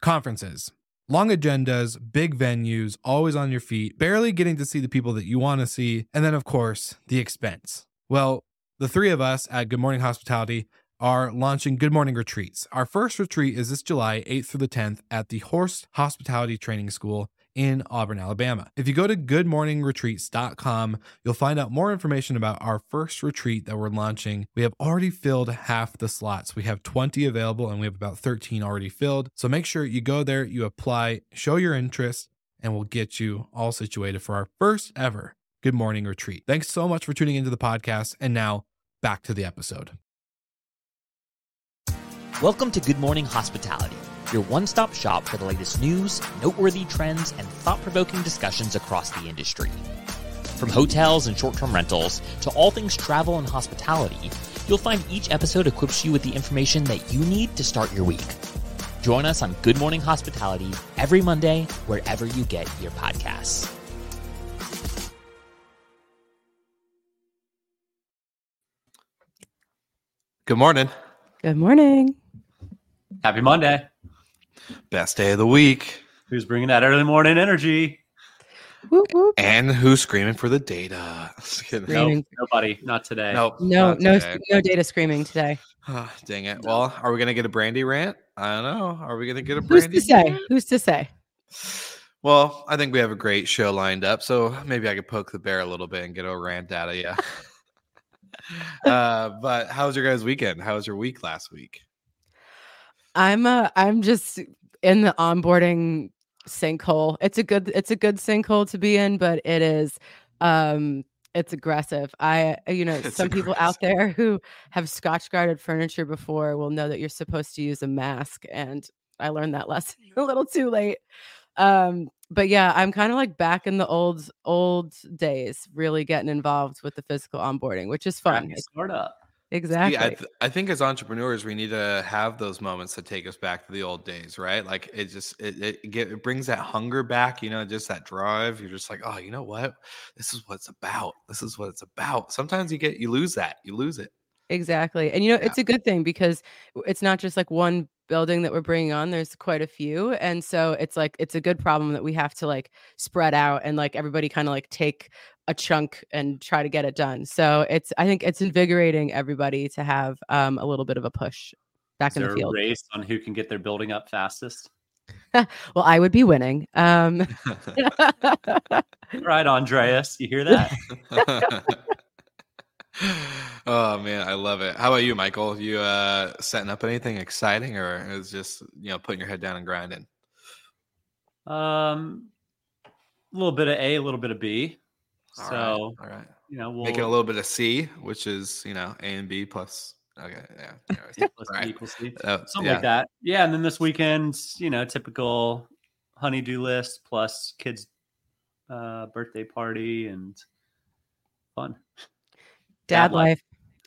Conferences. Long agendas, big venues, always on your feet, barely getting to see the people that you want to see, and then, of course, the expense. Well, the three of us at Good Morning Hospitality are launching Good Morning Retreats. Our first retreat is this July 8th through the 10th at the Horst Hospitality Training School in Auburn, Alabama. If you go to goodmorningretreats.com, you'll find out more information about our first retreat that we're launching. We have already filled half the slots. We have 20 available and we have about 13 already filled. So make sure you go there, you apply, show your interest, and we'll get you all situated for our first ever Good Morning Retreat. Thanks so much for tuning into the podcast. And now back to the episode. Welcome to Good Morning Hospitality, your one-stop shop for the latest news, noteworthy trends, and thought-provoking discussions across the industry. From hotels and short-term rentals to all things travel and hospitality, you'll find each episode equips you with the information that you need to start your week. Join us on Good Morning Hospitality every Monday, wherever you get your podcasts. Good morning. Good morning. Happy Monday. Best day of the week. Who's bringing that early morning energy? Whoop, whoop. And who's screaming for the data? Just kidding. Screaming. Nope, nobody. Not today. Nope. No not today. data screaming today. Dang it. Well, are we going to get a Brandy rant? I don't know. Are we going to get a Who's Brandy to say? rant? Who's to say? Well, I think we have a great show lined up, so maybe I could poke the bear a little bit and get a rant out of you. But how was your guys' weekend? How was your week last week? I'm just in the onboarding sinkhole. It's a good sinkhole to be in, but it is it's aggressive. Some people out there who have Scotch guarded furniture before will know that you're supposed to use a mask, and I learned that lesson a little too late. But yeah, I'm kind of like back in the old days, really getting involved with the physical onboarding, which is fun. Start up. Exactly. Yeah, I think as entrepreneurs, we need to have those moments that take us back to the old days, right? Like it brings that hunger back, just that drive. You're just like, oh, you know what? This is what it's about. This is what it's about. Sometimes you lose that. You lose it. Exactly. And, it's a good thing because it's not just like one building that we're bringing on. There's quite a few. And so it's like, it's a good problem that we have to like spread out and like everybody kind of like take a chunk and try to get it done. So I think it's invigorating everybody to have a little bit of a push back in the field. Is there a race on who can get their building up fastest? Well, I would be winning. Right, Andreas. You hear that? Oh man, I love it. How about you, Michael? You setting up anything exciting, or is just putting your head down and grinding? A little bit of A, a little bit of B. All right. We'll making a little bit of C, which is A and B plus. Okay, yeah. C plus B equals C. Something like that. Yeah, and then this weekend, typical honey-do list plus kids' birthday party and fun. Dad life.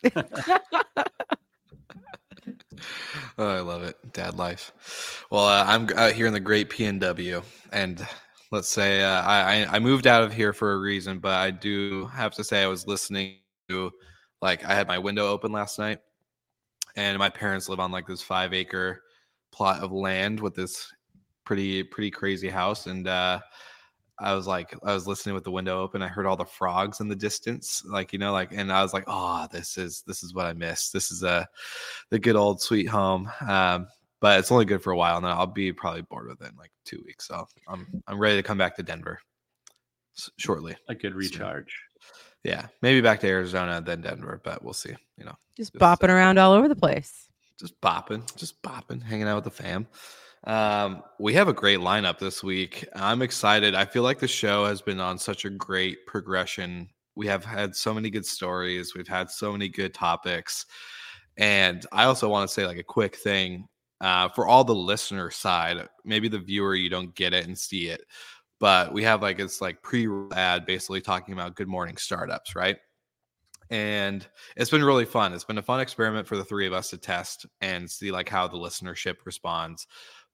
Oh, I love it. Dad life. Well, I'm out here in the great PNW, and let's say I moved out of here for a reason, but I do have to say I was listening to, I had my window open last night, and my parents live on this 5-acre plot of land with this pretty crazy house, and I was listening with the window open. I heard all the frogs in the distance, and I was like, oh, this is what I missed. This is the good old sweet home. But it's only good for a while, and then I'll be probably bored within 2 weeks. So I'm ready to come back to Denver shortly. A good recharge. So, yeah, maybe back to Arizona, then Denver, but we'll see. Just bopping around all over the place. Just bopping, hanging out with the fam. We have a great lineup this week. I'm excited. I feel like the show has been on such a great progression. We have had so many good stories. We've had so many good topics. And I also want to say a quick thing for all the listener side. Maybe the viewer, you don't get it and see it, but we have it's pre-ad basically talking about good morning startups, right? And it's been really fun. It's been a fun experiment for the three of us to test and see how the listenership responds.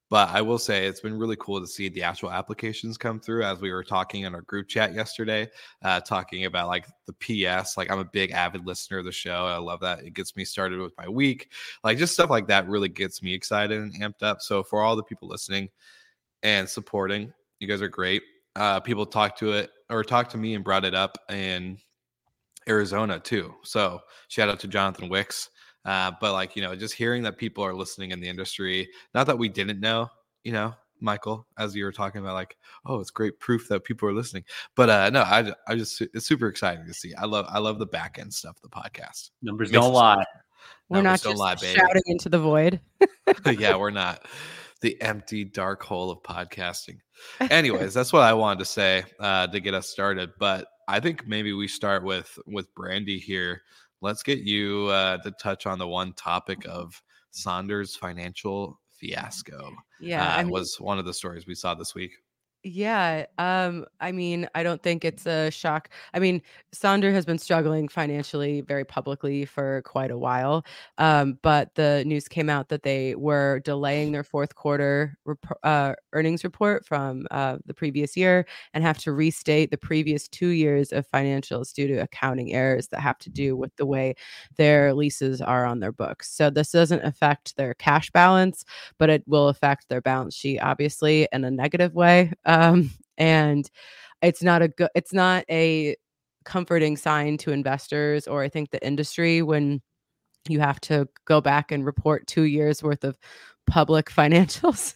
But I will say it's been really cool to see the actual applications come through, as we were talking in our group chat yesterday, talking about like the PS. Like, I'm a big avid listener of the show. I love that. It gets me started with my week. Like, just stuff like that really gets me excited and amped up. So for all the people listening and supporting, you guys are great. People talked to me and brought it up in Arizona too. So shout out to Jonathan Wicks. But like, just hearing that people are listening in the industry, not that we didn't know, Michael, as you were talking about, like, oh, it's great proof that people are listening. But no, I just, it's super exciting to see. I love the back end stuff, the podcast. Numbers don't lie. We're not just shouting into the void. Yeah, we're not. The empty dark hole of podcasting. Anyways, that's what I wanted to say to get us started. But I think maybe we start with Brandy here. Let's get you to touch on the one topic of Sonder's financial fiasco. Yeah, was one of the stories we saw this week. Yeah. I mean, I don't think it's a shock. I mean, Sonder has been struggling financially very publicly for quite a while. But the news came out that they were delaying their fourth quarter earnings report from the previous year and have to restate the previous 2 years of financials due to accounting errors that have to do with the way their leases are on their books. So this doesn't affect their cash balance, but it will affect their balance sheet, obviously, in a negative way. And it's not a comforting sign to investors, or I think the industry, when you have to go back and report 2 years worth of public financials.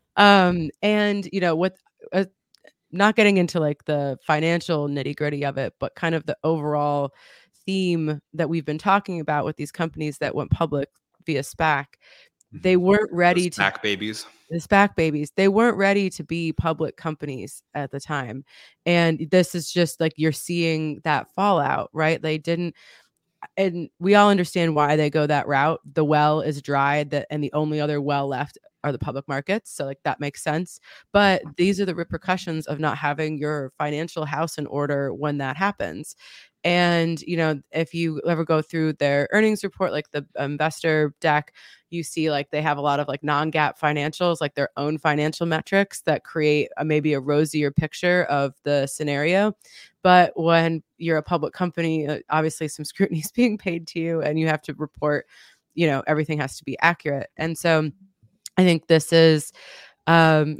And with not getting into like the financial nitty gritty of it, but kind of the overall theme that we've been talking about with these companies that went public via SPAC, they weren't ready the SPAC babies. The SPAC babies, they weren't ready to be public companies at the time. And this is just like, you're seeing that fallout, right? They didn't, and we all understand why they go that route. The well is dry, and the only other well left are the public markets. So like that makes sense. But these are the repercussions of not having your financial house in order when that happens. And, if you ever go through their earnings report, like the investor deck, you see like they have a lot of like non-GAAP financials, like their own financial metrics that create maybe a rosier picture of the scenario. But when you're a public company, obviously some scrutiny is being paid to you and you have to report, everything has to be accurate. And so I think this is, as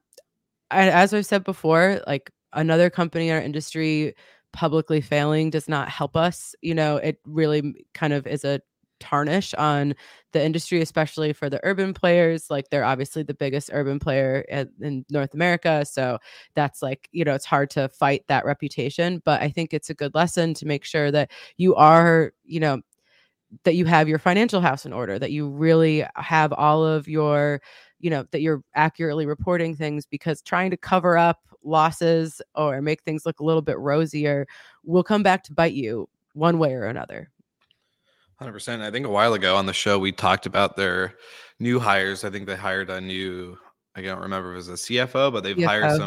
I've said before, like another company in our industry publicly failing does not help us. It really kind of is a tarnish on the industry, especially for the urban players. Like they're obviously the biggest urban player in North America. So that's like, it's hard to fight that reputation. But I think it's a good lesson to make sure that you are, that you have your financial house in order, that you really have all of your, that you're accurately reporting things, because trying to cover up losses or make things look a little bit rosier will come back to bite you one way or another. 100%. I think a while ago on the show, we talked about their new hires. I think they hired I don't remember if it was a CFO, but they've hired a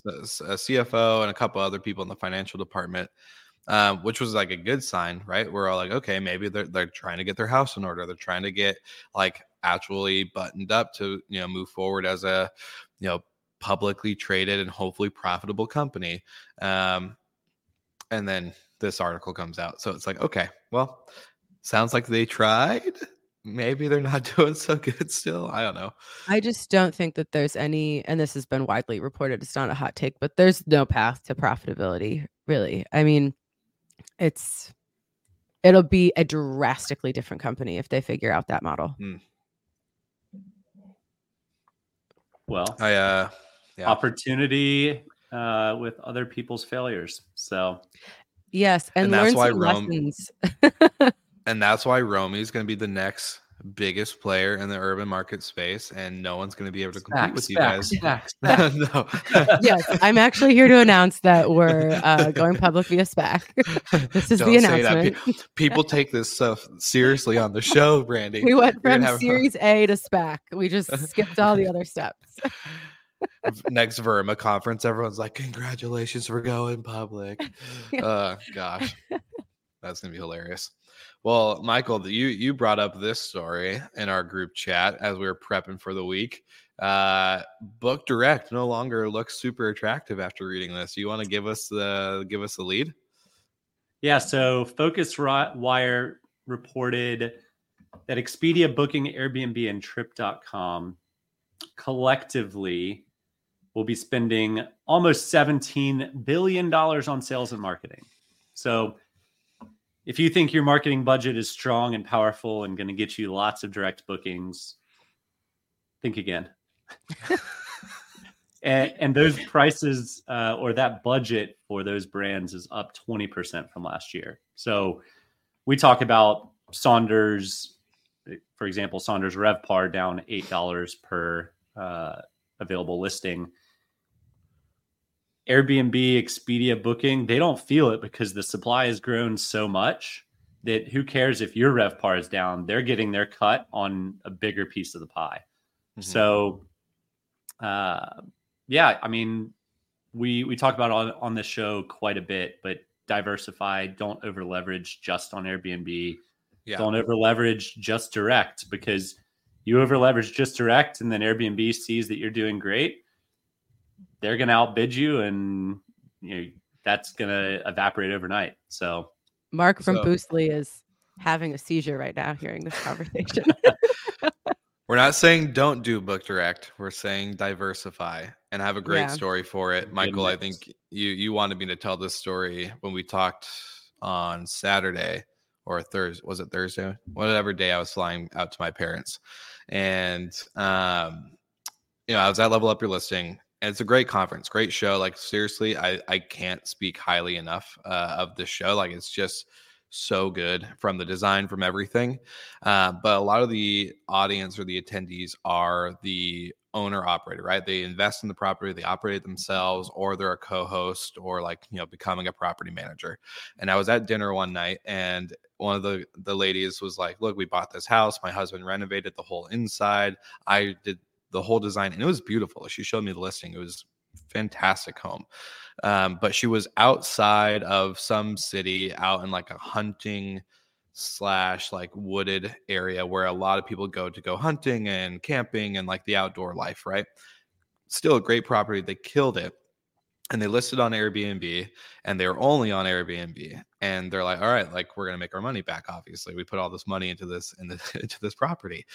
CFO and a couple other people in the financial department, which was like a good sign, right? We're all like, okay, maybe they're trying to get their house in order. They're trying to get like actually buttoned up to, move forward as a, publicly traded and hopefully profitable company. And then this article comes out. So it's like, okay, well, sounds like they tried. Maybe they're not doing so good still. I don't know. I just don't think that there's any, and this has been widely reported, it's not a hot take, but there's no path to profitability, really. I mean, it'll be a drastically different company if they figure out that model. Well, opportunity with other people's failures. So yes, and that's learn why some lessons. And that's why Romy is going to be the next biggest player in the urban market space, and no one's going to be able to compete with you guys. No. Yes, I'm actually here to announce that we're going public via SPAC. This is the announcement. People take this stuff seriously on the show, Brandy. We went from Series A to SPAC. We just skipped all the other steps. Next Verma conference, everyone's like, congratulations for going public. Gosh, that's going to be hilarious. Well, Michael, you brought up this story in our group chat as we were prepping for the week. Book Direct no longer looks super attractive after reading this. You want to give us the lead? Yeah, so Focuswire reported that Expedia, Booking, Airbnb, and Trip.com collectively will be spending almost $17 billion on sales and marketing. So if you think your marketing budget is strong and powerful and going to get you lots of direct bookings, think again. and those prices or that budget for those brands is up 20% from last year. So we talk about Saunders, for example, Saunders RevPAR down $8 per available listing. Airbnb, Expedia, Booking, they don't feel it because the supply has grown so much that who cares if your RevPAR is down? They're getting their cut on a bigger piece of the pie. Mm-hmm. So, yeah, I mean, we talk about on this show quite a bit, but diversify, don't over leverage just on Airbnb. Yeah. Don't over leverage just direct, because you over leverage just direct and then Airbnb sees that you're doing great. They're going to outbid you, and that's going to evaporate overnight. So Mark from Boostly is having a seizure right now hearing this conversation. We're not saying don't do Book Direct. We're saying diversify, and I have a great story for it. Michael, I think you wanted me to tell this story when we talked on Saturday or Thursday. Was it Thursday? Whatever day I was flying out to my parents. And, I was at Level Up Your Listing. And it's a great conference, great show. Like, seriously, I can't speak highly enough of this show. Like, it's just so good, from the design, from everything. But a lot of the audience or the attendees are the owner operator, right? They invest in the property, they operate it themselves, or they're a co-host, or becoming a property manager. And I was at dinner one night, and one of the ladies was like, look, we bought this house. My husband renovated the whole inside. I did the whole design, and it was beautiful. She showed me the listing. It was fantastic home. But she was outside of some city, out in like a hunting / like wooded area where a lot of people go hunting and camping and like the outdoor life, right? Still a great property. They killed it. And they listed on Airbnb, and they were only on Airbnb. And they're like, all right, like, we're going to make our money back. Obviously, we put all this money into this property.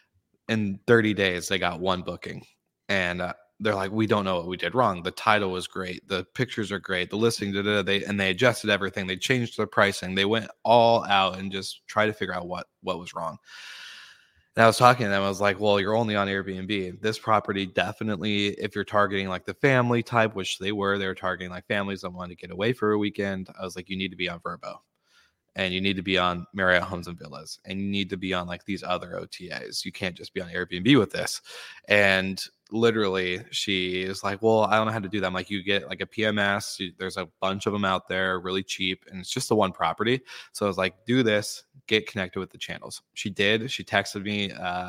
In 30 days, they got one booking, and they're like, we don't know what we did wrong. The title was great. The pictures are great. The listing, they adjusted everything. They changed their pricing. They went all out and just tried to figure out what was wrong. And I was talking to them. I was like, well, you're only on Airbnb. This property, definitely, if you're targeting like the family type, which they were targeting like families that wanted to get away for a weekend. I was like, you need to be on Vrbo. And you need to be on Marriott Homes and Villas, and you need to be on like these other OTAs. You can't just be on Airbnb with this. And literally, she is like, well, I don't know how to do that. I'm like, you get like a PMS. There's a bunch of them out there, really cheap, and it's just the one property. So I was like, do this, get connected with the channels. She did. She texted me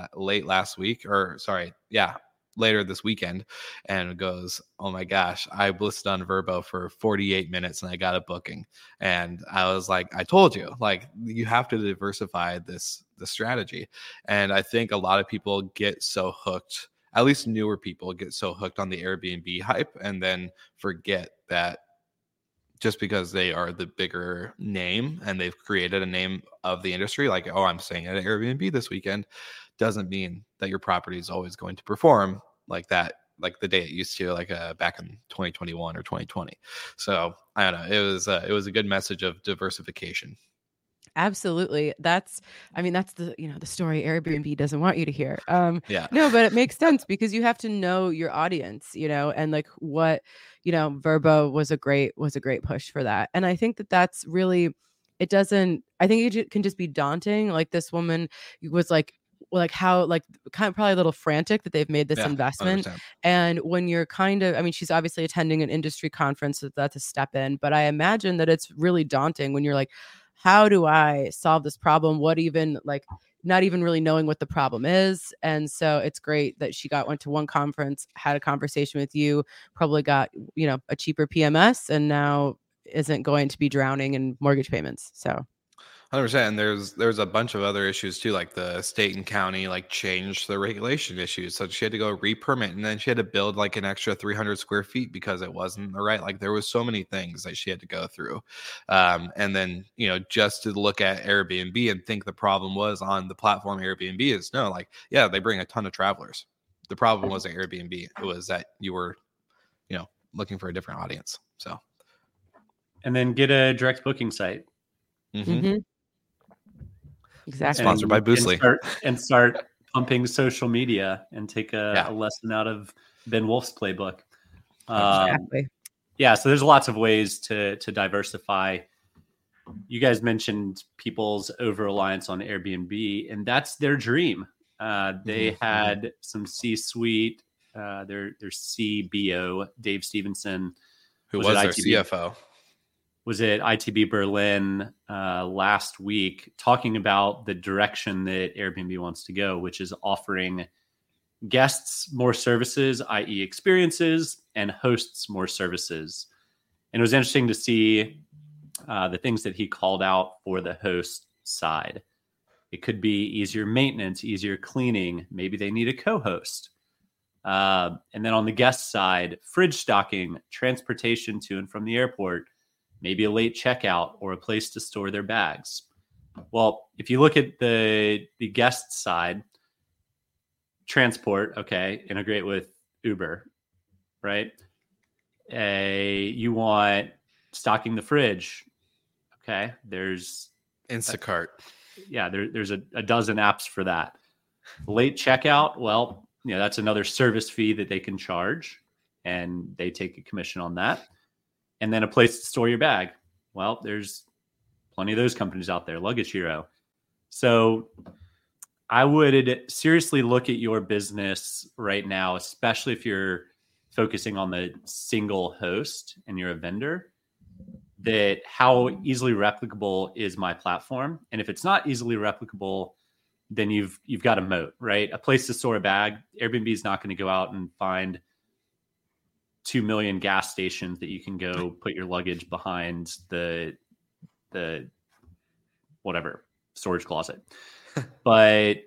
later this weekend, and goes, oh my gosh, I listed on Vrbo for 48 minutes and I got a booking. And I was like, I told you, like, you have to diversify the strategy. And I think a lot of people get so hooked, at least newer people get so hooked on the Airbnb hype, and then forget that just because they are the bigger name and they've created a name of the industry, like, oh, I'm staying at Airbnb this weekend, doesn't mean that your property is always going to perform like that, like the day it used to, like back in 2021 or 2020. So I don't know. It was a good message of diversification. Absolutely. That's the story Airbnb doesn't want you to hear. Yeah. No, but it makes sense because you have to know your audience, and like what, Vrbo was a great push for that. And I think that's really, I think it can just be daunting. Like, this woman was like how, like, kind of probably a little frantic that they've made this investment. And when you're she's obviously attending an industry conference, so that's a step in, but I imagine that it's really daunting when you're like, how do I solve this problem? What even, like, not even really knowing what the problem is. And so it's great that she went to one conference, had a conversation with you, probably got, a cheaper PMS, and now isn't going to be drowning in mortgage payments. So 100%. And there's a bunch of other issues too, like the state and county like changed the regulation issues. So she had to go re-permit, and then she had to build like an extra 300 square feet because it wasn't the right. Like there was so many things that she had to go through. And then, just to look at Airbnb and think the problem was on the platform Airbnb is no, like, yeah, they bring a ton of travelers. The problem wasn't Airbnb. It was that you were, looking for a different audience. So, and then get a direct booking site. Mm-hmm. Exactly. Sponsored by Boostly. And start pumping social media and take a lesson out of Ben Wolf's playbook. Exactly. Yeah, so there's lots of ways to diversify. You guys mentioned people's over-reliance on Airbnb, and that's their dream. They had some C-suite, their CBO, Dave Stevenson, who was their CFO. Was at ITB Berlin last week, talking about the direction that Airbnb wants to go, which is offering guests more services, i.e. experiences, and hosts more services. And it was interesting to see the things that he called out for the host side. It could be easier maintenance, easier cleaning. Maybe they need a co-host. And then on the guest side, fridge stocking, transportation to and from the airport, maybe a late checkout or a place to store their bags. Well, if you look at the guest side, transport, okay, integrate with Uber, right? You want stocking the fridge, okay? There's Instacart. There's a dozen apps for that. Late checkout, well, that's another service fee that they can charge, and they take a commission on that. And then a place to store your bag. Well, there's plenty of those companies out there, Luggage Hero. So I would seriously look at your business right now, especially if you're focusing on the single host and you're a vendor, that how easily replicable is my platform? And if it's not easily replicable, then you've got a moat, right? A place to store a bag. Airbnb is not going to go out and find 2 million gas stations that you can go put your luggage behind the whatever storage closet. But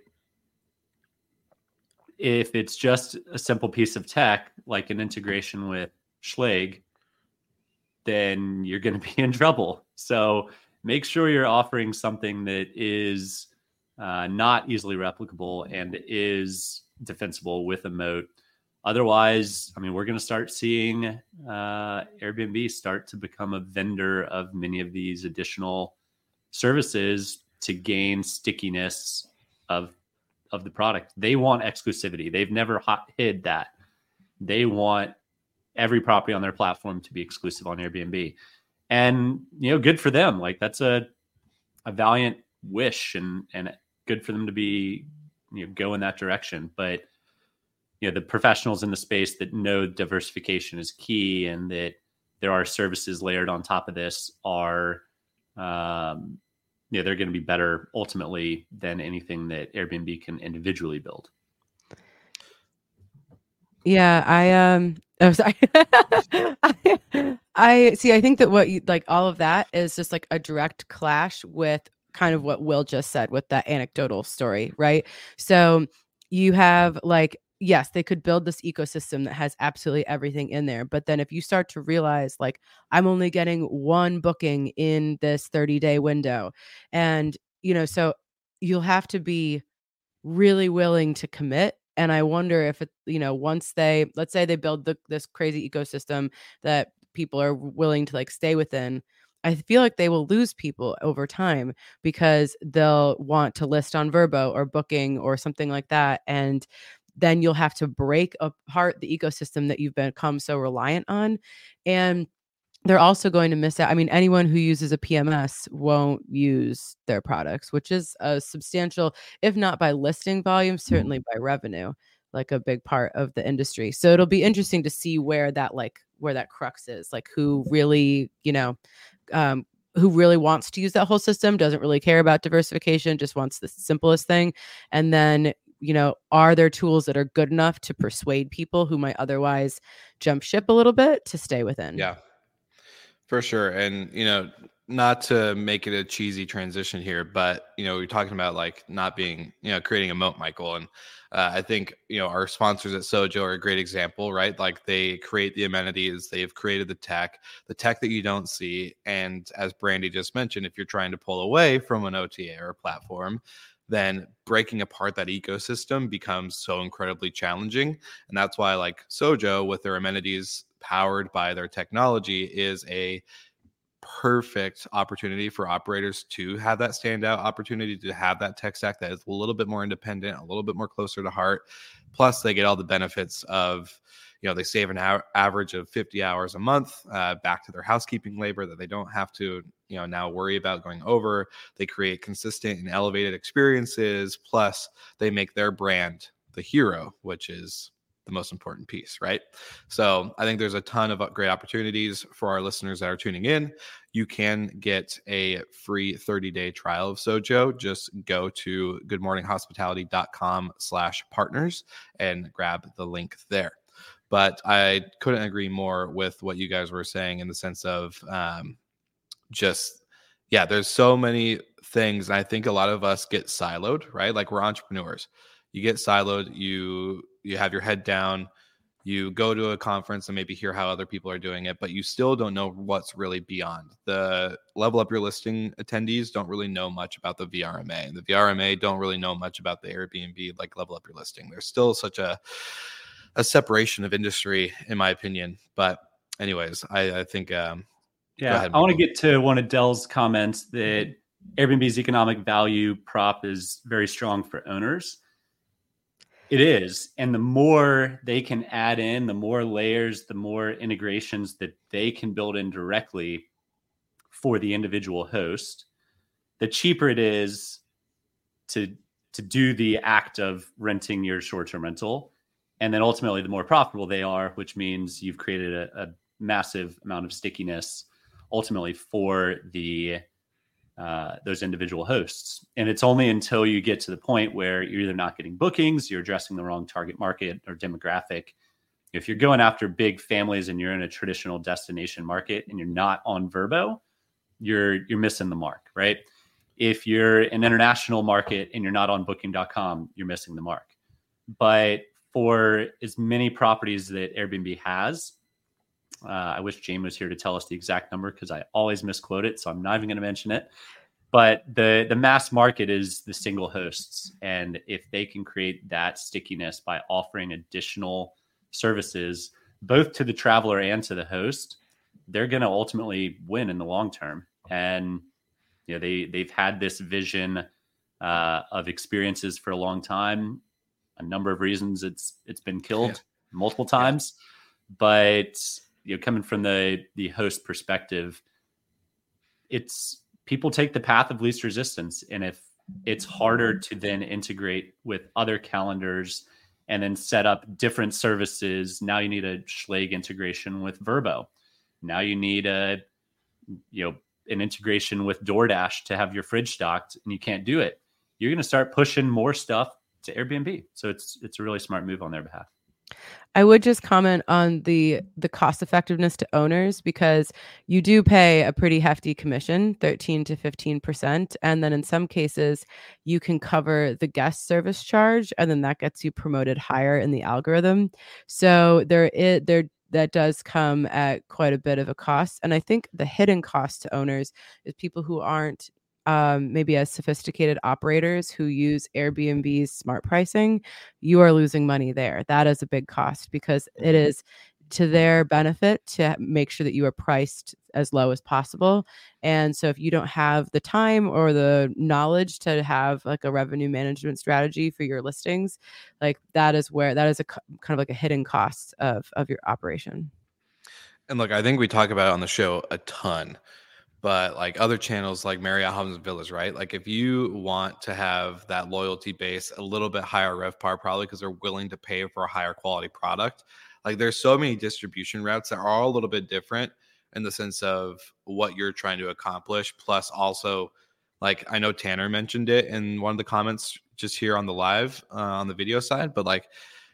if it's just a simple piece of tech, like an integration with Schlage, then you're going to be in trouble. So make sure you're offering something that is not easily replicable and is defensible with a moat. Otherwise, we're going to start seeing Airbnb start to become a vendor of many of these additional services to gain stickiness of the product. They want exclusivity. They've never hid that. They want every property on their platform to be exclusive on Airbnb. And, good for them. Like that's a valiant wish and good for them to be, go in that direction. But the professionals in the space that know diversification is key and that there are services layered on top of this are, they're going to be better ultimately than anything that Airbnb can individually build. Yeah, sorry. I see. I think that what you like, all of that is just like a direct clash with kind of what Will just said with that anecdotal story, right? So you have like, yes, they could build this ecosystem that has absolutely everything in there. But then if you start to realize like, I'm only getting one booking in this 30-day window. And, so you'll have to be really willing to commit. And I wonder if it, once let's say they build this crazy ecosystem that people are willing to like stay within, I feel like they will lose people over time because they'll want to list on Vrbo or Booking or something like that. And then you'll have to break apart the ecosystem that you've become so reliant on. And they're also going to miss out. Anyone who uses a PMS won't use their products, which is a substantial, if not by listing volume, certainly by revenue, like a big part of the industry. So it'll be interesting to see where that crux is, like who really, who really wants to use that whole system, doesn't really care about diversification, just wants the simplest thing. And then, are there tools that are good enough to persuade people who might otherwise jump ship a little bit to stay within? Yeah, for sure. And, not to make it a cheesy transition here, but we're talking about like not being, creating a moat, Michael, and I think our sponsors at Sojo are a great example, right? Like they create the amenities, they've created the tech that you don't see, and as Brandy just mentioned, if you're trying to pull away from an OTA or a platform, then breaking apart that ecosystem becomes so incredibly challenging, and that's why like Sojo with their amenities powered by their technology is a perfect opportunity for operators to have that standout opportunity, to have that tech stack that is a little bit more independent, a little bit more closer to heart. Plus, they get all the benefits of, they save an average of 50 hours a month back to their housekeeping labor that they don't have to, now worry about going over. They create consistent and elevated experiences. Plus, they make their brand the hero, which is the most important piece, right? So I think there's a ton of great opportunities for our listeners that are tuning in. You can get a free 30-day trial of Sojo. Just go to goodmorninghospitality.com/partners and grab the link there. But I couldn't agree more with what you guys were saying in the sense of there's so many things. And I think a lot of us get siloed, right? Like we're entrepreneurs. You get siloed, you have your head down, you go to a conference and maybe hear how other people are doing it, but you still don't know what's really beyond. The Level Up Your Listing attendees don't really know much about the VRMA, and the VRMA don't really know much about the Airbnb, like Level Up Your Listing. There's still such a separation of industry, in my opinion. But anyways, I think I want to get to one of Dell's comments that Airbnb's economic value prop is very strong for owners. It is. And the more they can add in, the more layers, the more integrations that they can build in directly for the individual host, the cheaper it is to do the act of renting your short-term rental. And then ultimately, the more profitable they are, which means you've created a massive amount of stickiness ultimately for those individual hosts. And it's only until you get to the point where you're either not getting bookings, you're addressing the wrong target market or demographic. If you're going after big families and you're in a traditional destination market and you're not on Vrbo, you're missing the mark, right? If you're an international market and you're not on booking.com, you're missing the mark. But for as many properties that Airbnb has, I wish Jane was here to tell us the exact number because I always misquote it, so I'm not even going to mention it. But the mass market is the single hosts. And if they can create that stickiness by offering additional services, both to the traveler and to the host, they're going to ultimately win in the long term. And they've had this vision of experiences for a long time. A number of reasons it's been killed multiple times. But coming from the host perspective, it's people take the path of least resistance. And if it's harder to then integrate with other calendars and then set up different services, now you need a Schlage integration with Vrbo. Now you need an integration with DoorDash to have your fridge stocked, and you can't do it. You're going to start pushing more stuff to Airbnb. So it's a really smart move on their behalf. I would just comment on the cost effectiveness to owners, because you do pay a pretty hefty commission, 13 to 15%. And then in some cases, you can cover the guest service charge, and then that gets you promoted higher in the algorithm. So that does come at quite a bit of a cost. And I think the hidden cost to owners is people who aren't maybe as sophisticated operators who use Airbnb's smart pricing. You are losing money there. That is a big cost, because it is to their benefit to make sure that you are priced as low as possible. And so if you don't have the time or the knowledge to have like a revenue management strategy for your listings, like that is a kind of like a hidden cost of your operation. And look, I think we talk about it on the show a ton, but like other channels like Marriott Homes and Villas, right? Like if you want to have that loyalty base a little bit higher RevPAR, probably because they're willing to pay for a higher quality product. Like there's so many distribution routes that are all a little bit different in the sense of what you're trying to accomplish. Plus also, like I know Tanner mentioned it in one of the comments just here on the live, on the video side, but like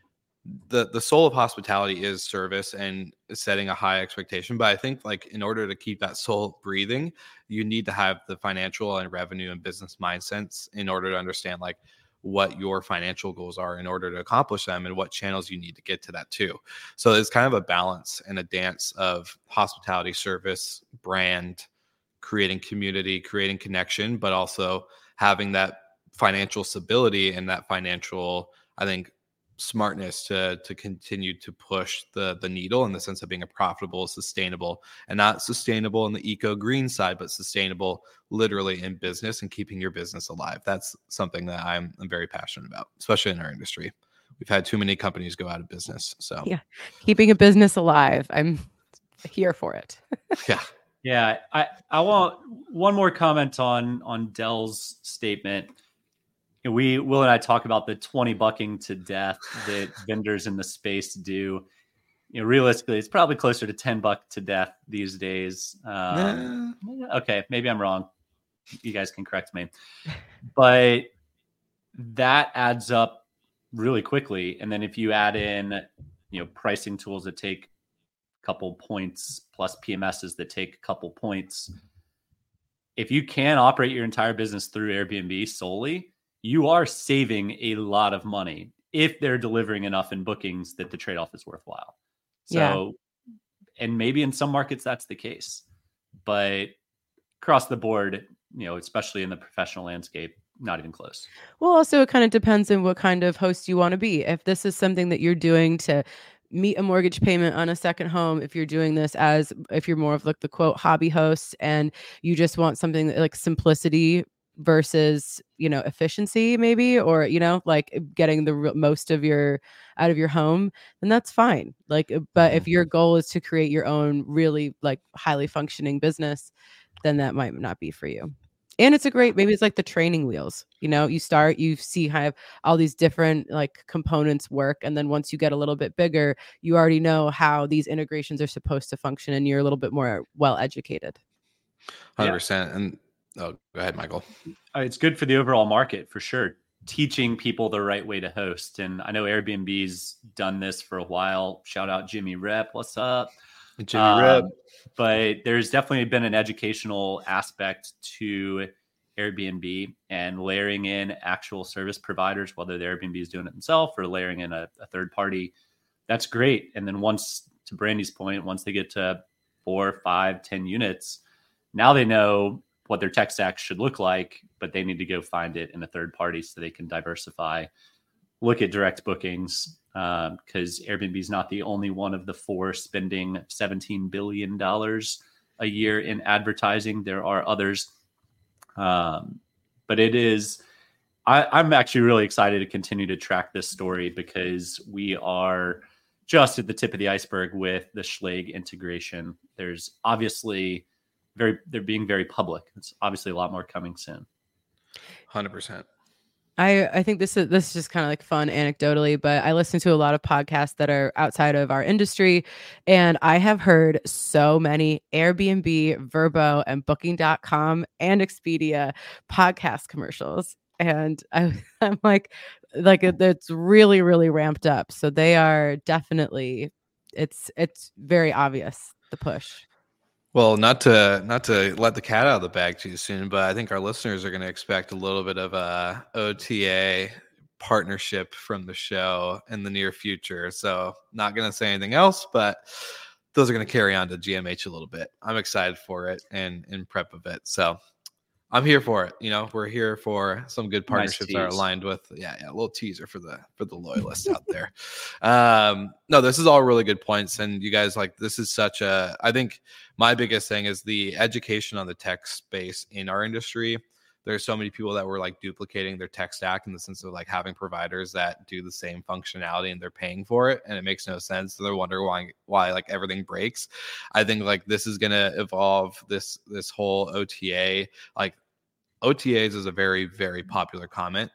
the soul of hospitality is service and setting a high expectation. But I think like in order to keep that soul breathing, you need to have the financial and revenue and business mindsets in order to understand like what your financial goals are in order to accomplish them and what channels you need to get to that too. So it's kind of a balance and a dance of hospitality, service, brand, creating community, creating connection, but also having that financial stability and that financial, I think, smartness to continue to push the needle in the sense of being a profitable, sustainable, and not sustainable in the eco green side, but sustainable literally in business and keeping your business alive. That's something that I'm very passionate about, especially in our industry. We've had too many companies go out of business. So yeah, keeping a business alive. I'm here for it. yeah. Yeah. I want one more comment on Dell's statement. Will and I talk about the 20 bucking to death that vendors in the space do. Realistically, it's probably closer to 10 buck to death these days. Okay, maybe I'm wrong. You guys can correct me. But that adds up really quickly. And then if you add in, pricing tools that take a couple points plus PMSs that take a couple points, if you can operate your entire business through Airbnb solely, you are saving a lot of money if they're delivering enough in bookings that the trade-off is worthwhile. So, and maybe in some markets that's the case, but across the board, especially in the professional landscape, not even close. Well, also it kind of depends on what kind of host you want to be. If this is something that you're doing to meet a mortgage payment on a second home, if you're doing this if you're more of like the quote hobby host and you just want something like simplicity versus efficiency maybe, or like getting the most of out of your home, then that's fine. Like, but if your goal is to create your own really like highly functioning business, then that might not be for you. And it's maybe it's like the training wheels. You see how all these different like components work, and then once you get a little bit bigger, you already know how these integrations are supposed to function, and you're a little bit more well educated. 100%. And go ahead, Michael. It's good for the overall market for sure. Teaching people the right way to host. And I know Airbnb's done this for a while. Shout out Jimmy Rep. What's up? Jimmy Rep. But there's definitely been an educational aspect to Airbnb and layering in actual service providers, whether the Airbnb is doing it themselves or layering in a third party. That's great. And then once, to Brandy's point, once they get to 4, 5, 10 units, now they know what their tech stack should look like, but they need to go find it in a third party so they can diversify, look at direct bookings, because Airbnb is not the only one of the 4 spending $17 billion a year in advertising. There are others. But it is, I'm actually really excited to continue to track this story because we are just at the tip of the iceberg with the Schlage integration. There's obviously they're being very public. It's obviously a lot more coming soon. 100%. I think this is just kind of like fun anecdotally, but I listen to a lot of podcasts that are outside of our industry, and I have heard so many Airbnb, Vrbo, and Booking.com and Expedia podcast commercials, and I'm like it's really, really ramped up. So they are definitely, it's very obvious, the push. Well, not to let the cat out of the bag too soon, but I think our listeners are going to expect a little bit of a OTA partnership from the show in the near future. So not going to say anything else, but those are going to carry on to GMH a little bit. I'm excited for it and in prep of it. So I'm here for it. We're here for some good partnerships that are aligned with, a little teaser for the loyalists out there. No, this is all really good points. And you guys, this is I think my biggest thing is the education on the tech space in our industry. There's so many people that were duplicating their tech stack in the sense of having providers that do the same functionality and they're paying for it. And it makes no sense. So they're wondering why everything breaks. I think this is going to evolve this whole OTA, OTAs is a very, very popular topic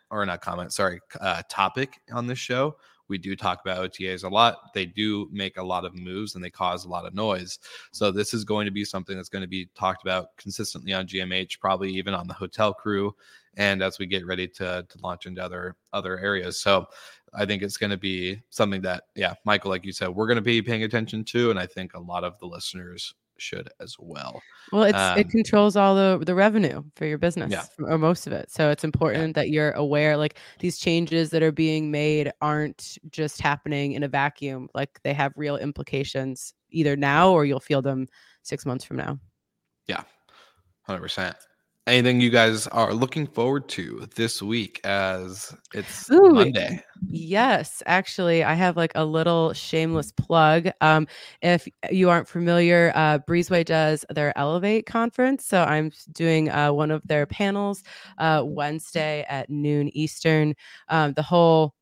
on this show. We do talk about OTAs a lot. They do make a lot of moves and they cause a lot of noise. So this is going to be something that's going to be talked about consistently on GMH, probably even on the hotel crew. And as we get ready to launch into other areas. So I think it's going to be something that, Michael, like you said, we're going to be paying attention to. And I think a lot of the listeners should as well. Well, it controls all the revenue for your business, or most of it. So it's important that you're aware, like these changes that are being made aren't just happening in a vacuum. Like they have real implications either now or you'll feel them 6 months from now. Yeah, 100%. Anything you guys are looking forward to this week as it's Monday? Yes, actually, I have like a little shameless plug. If you aren't familiar, Breezeway does their Elevate conference. So I'm doing one of their panels Wednesday at noon Eastern. The whole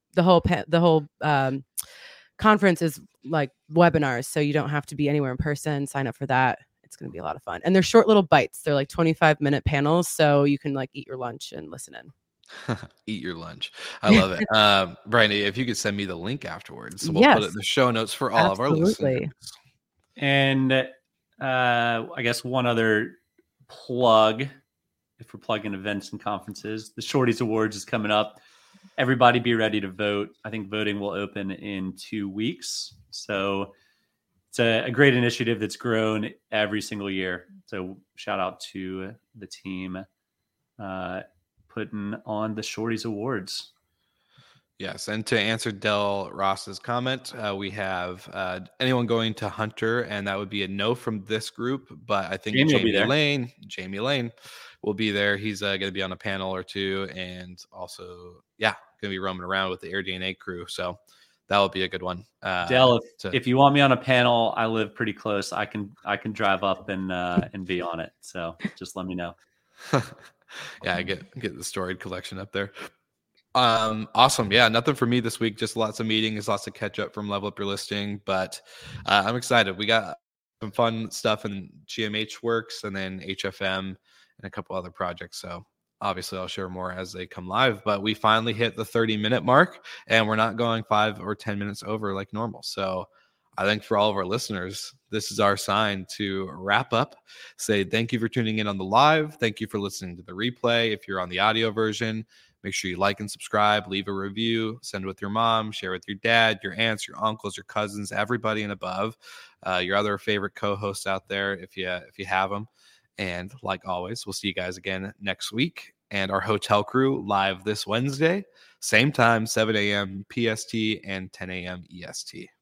conference is like webinars, so you don't have to be anywhere in person. Sign up for that. It's going to be a lot of fun. And they're short little bites. They're like 25-minute panels. So you can like eat your lunch and listen in. Eat your lunch. I love it. Brandy, if you could send me the link afterwards, we'll put it in the show notes for all of our listeners. And I guess one other plug, if we're plugging events and conferences, the Shorties Awards is coming up. Everybody be ready to vote. I think voting will open in 2 weeks. So it's a great initiative that's grown every single year. So shout out to the team putting on the Shorties Awards. Yes, and to answer Del Ross's comment, we have anyone going to Hunter, and that would be a no from this group. But I think Jamie Lane will be there. He's going to be on a panel or two, and also, going to be roaming around with the AirDNA crew. So that will be a good one. Del, if you want me on a panel, I live pretty close. I can drive up and be on it. So just let me know. I get the storied collection up there. Awesome. Yeah, nothing for me this week. Just lots of meetings, lots of catch up from Level Up Your Listing. But I'm excited. We got some fun stuff in GMH Works and then HFM and a couple other projects. So obviously I'll share more as they come live. But we finally hit the 30-minute mark, and we're not going 5 or 10 minutes over like normal. So I think for all of our listeners, this is our sign to wrap up. Say thank you for tuning in on the live. Thank you for listening to the replay. If you're on the audio version, make sure you like and subscribe, leave a review, send it with your mom, share with your dad, your aunts, your uncles, your cousins, everybody and above, your other favorite co-hosts out there if you have them. And like always, we'll see you guys again next week. And our hotel crew live this Wednesday, same time, 7 a.m. PST and 10 a.m. EST.